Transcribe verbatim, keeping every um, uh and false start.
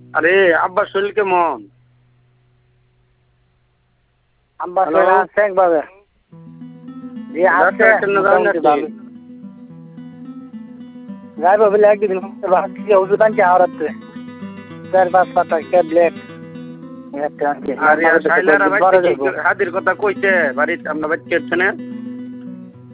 আরে আব্বার শরীর কেমন? আব্বার শরীর আছে একভাবে। জি আছে মোটামুটি ভালো। যাইব বলে একদিন ভাবছি ওষুধ আনছি আওরাতে চার পাঁচ পাতা ট্যাবলেট হাতির কথা কইছে বাড়িতে আপনার বাড়িতে কেছে না